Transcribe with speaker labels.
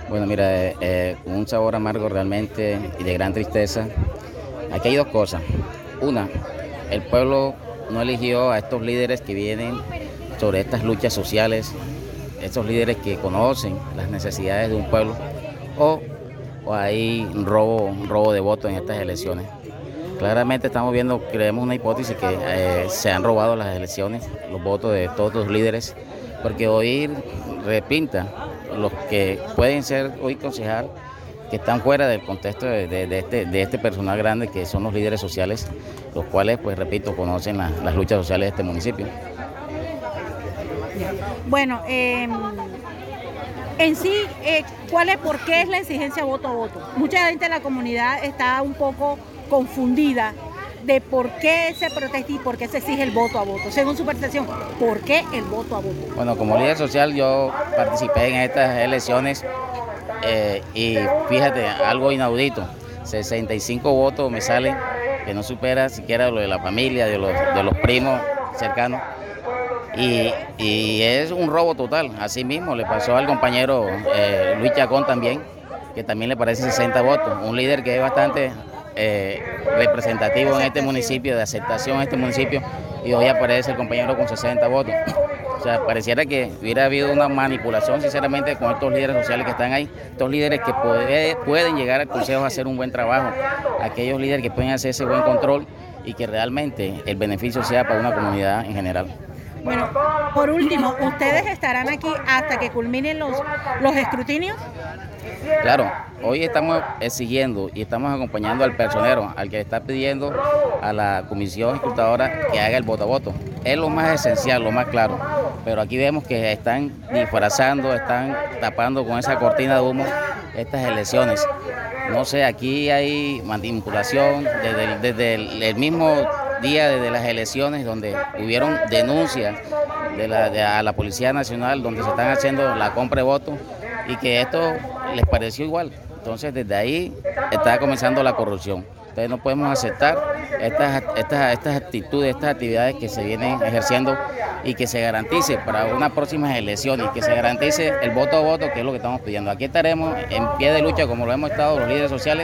Speaker 1: Bueno, mira, con un sabor amargo realmente y de gran tristeza. Aquí hay dos cosas. Una, el pueblo no eligió a estos líderes que vienen sobre estas luchas sociales, estos líderes que conocen las necesidades de un pueblo, o, o hay un robo de votos en estas elecciones. Claramente estamos viendo, creemos una hipótesis que se han robado las elecciones, los votos de todos los líderes, porque hoy repinta los que pueden ser hoy concejal, que están fuera del contexto de este personal grande que son los líderes sociales, los cuales, pues repito, conocen las luchas sociales de este municipio.
Speaker 2: Bueno, en sí, ¿por qué es la exigencia voto a voto? Mucha gente de la comunidad está un poco confundida de por qué se protesta y por qué se exige el voto a voto. Según su percepción, ¿por qué el voto a voto?
Speaker 1: Bueno, como líder social yo participé en estas elecciones y fíjate, algo inaudito, 65 votos me salen, que no supera siquiera lo de la familia, de los primos cercanos. Y es un robo total. Así mismo le pasó al compañero Luis Chacón también, que también le parece 60 votos. Un líder que es bastante representativo en este municipio, de aceptación en este municipio, y hoy aparece el compañero con 60 votos. O sea, pareciera que hubiera habido una manipulación, sinceramente, con estos líderes sociales que están ahí, estos líderes que pueden llegar al consejo a hacer un buen trabajo, aquellos líderes que pueden hacer ese buen control y que realmente el beneficio sea para una comunidad en general.
Speaker 2: Bueno, por último, ¿ustedes estarán aquí hasta que culminen los escrutinios?
Speaker 1: Claro, hoy estamos exigiendo y estamos acompañando al personero, al que está pidiendo a la comisión escrutadora que haga el voto a voto. Es lo más esencial, lo más claro. Pero aquí vemos que están disfrazando, están tapando con esa cortina de humo estas elecciones. No sé, aquí hay manipulación desde el mismo día de las elecciones, donde hubieron denuncias a la Policía Nacional, donde se están haciendo la compra de votos y que esto les pareció igual. Entonces desde ahí está comenzando la corrupción. Entonces no podemos aceptar estas actitudes, estas actividades que se vienen ejerciendo y que se garantice para unas próximas elecciones, que se garantice el voto a voto, que es lo que estamos pidiendo. Aquí estaremos en pie de lucha como lo hemos estado los líderes sociales